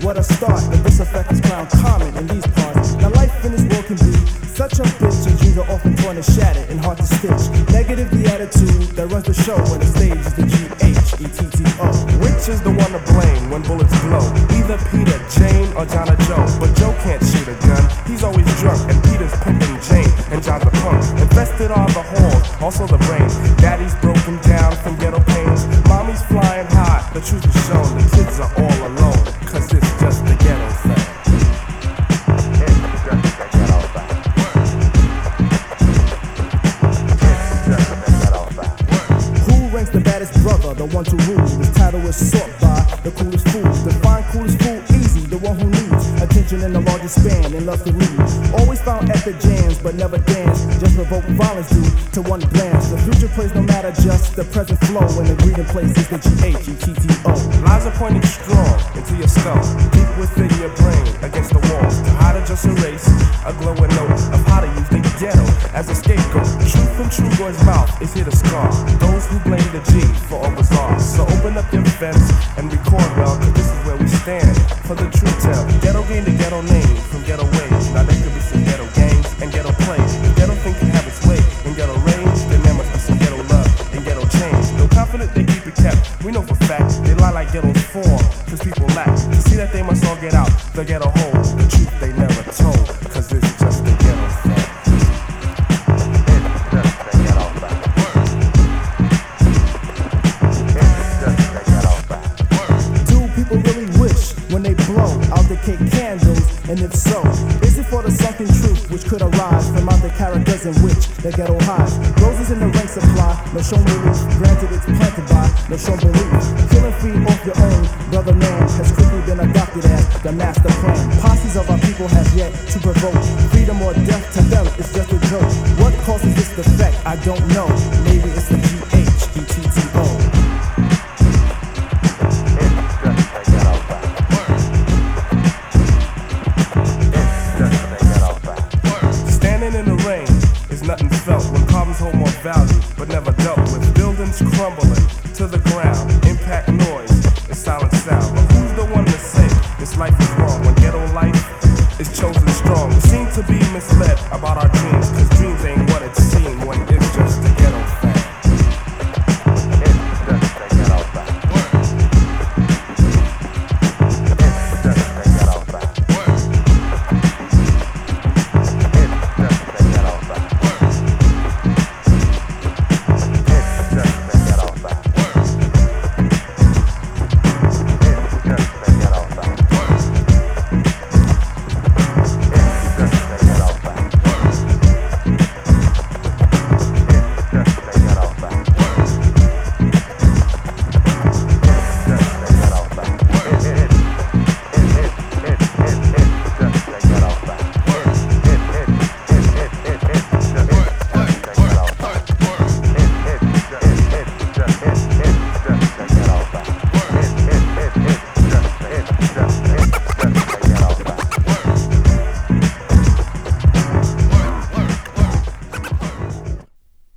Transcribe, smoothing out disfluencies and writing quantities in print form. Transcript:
what a start, but this effect is crowned common in these parts. Now life in this world can be such a bitch, and dreams are often torn and shattered and hard to stitch. Negative the attitude that runs the show when the stage is the G-H-E-T-T-O. Which is the one to blame when bullets blow? Either Peter, Jane, or John or Joe. But Joe can't shoot a gun, he's always drunk, and Peter's pimping Jane, and John's a punk. Infested are the halls, also the brain. Daddy's broken down from ghetto pains. Mommy's flying high, the truth is shown. The kids are all alone, cause it's just the ghetto thing. The baddest brother, the one to rule. His title is sought by the coolest fool. Define coolest fool easy, the one who needs attention in the largest span and loves to lead. Always found epic jams, but never dance. Just provoke violence due to one glance. The future plays no matter, just the present flow. And the greeting place is the G-H-E-T-T-O. Lies are pointed strong into your skull, deep within your brain, against the wall. To how to just erase a glowing note of how to use the ghetto as a scapegoat. Truth from True Boy's mouth is here to scar those who blame the G for all bizarre. So open up your fence and record well, cause this is where we stand for the true tell. Ghetto gained the ghetto name from ghetto ways. Now there could be some ghetto games and ghetto plays. If ghetto think can have its way in ghetto range, then there must be some ghetto love and ghetto change. Though confident they keep it kept, we know for fact they lie like ghettos form, cause people lack to see that they must all get out the ghetto hole. The truth they never told, cause it's just the ghetto thing. When they blow out the cake candles, and if so, is it for the sunken truth which could arise from out the characters in which the ghetto hides? Roses in the rank supply, no shown relief. Granted it's planted by no shown belief. Killing free off your own brother man has quickly been adopted as the master plan. Posses of our people have yet to provoke freedom or death. To them it's just a joke. What causes this defect? I don't know. Maybe it's the G-H-E-T-T-O. Nothing felt when problems hold more value, but never dealt with. Buildings crumbling to the ground, impact noise, it's silent sound. But who's the one to say this life is wrong when ghetto life is chosen strong? We seem to be misled.